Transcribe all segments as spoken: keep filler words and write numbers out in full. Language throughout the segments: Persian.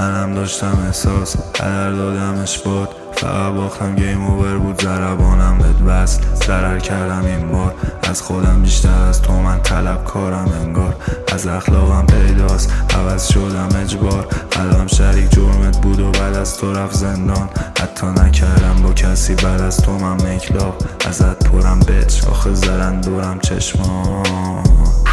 منم داشتم احساس هدر دادمش بود، فقط باختم گیم اوور بود، ضربانم بهت وصل ضرر کردم این بار، از خودم بیشتر از تو من طلب کارم انگار، از اخلاقم پیداست عوض شدم اجبار، قلبم شریک جرمت بود و بعد از تو رفت زندان، حتی نکردم با کسی بعد از تو من میکلاب، ازت پرم بچ آخه زدن دورم چشمان.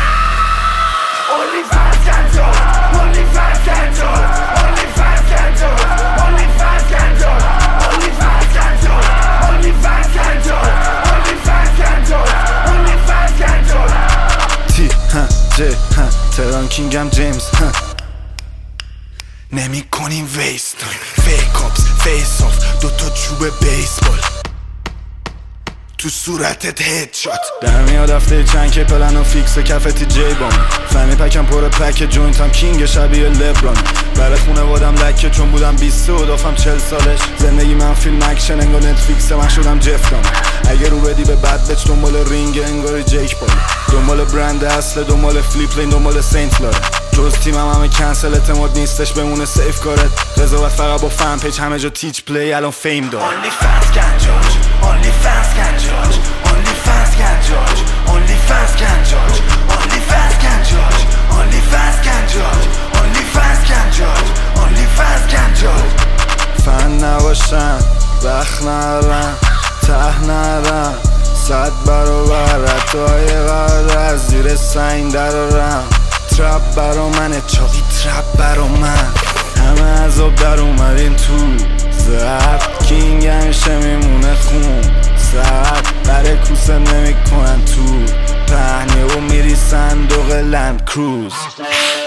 Only fans can judge, only fans can judge, only fans can judge, only fans can judge, only fans can judge, only fans can judge, only fans can judge, only fans can judge. تی ها جی ها تهران کینگم جیمز ها نمی کنیم ویست فیک اپس فیس آف دوتا چوب بیسبال تو صورتت هدشات در میاد هفته چند که پلن و فیکس کفتی جی بام فهمی پکم پر پک جوینتم کینگ شبیه لبران برای خونه وادم لکه چون بودم بیسته و دافم چل سالش زندگی من فیلم اکشن انگار نتفلیکسه من شدم جفتم اگه رو بدی به بد بچ دنبال رینگ انگار جیک بال دنبال برند اصله دنبال فلیپ لین دنبال سینت لاره جز تیمم همه کنسل اعتماد نیستش بمونه سیف کارت قضاوت فقط با فن پیج همه جا تیچ پلی الان فیم داره. Only fans can judge, only fans can judge, only fans can judge, only fans can judge, only fans can judge, only fans can judge, only fans can judge, only fans can judge. فن نباشم وقت ندارم ته ندارم صد برابر حتای قرار از زیر سنگ درارم ترپ برا منه چاقی ترپ برا من همه عذاب در اومدین تو زد کینگ همیشه میمونه خون سرد بره کوسه نمی کنن تو پهنه و میری صندوق لند کروز.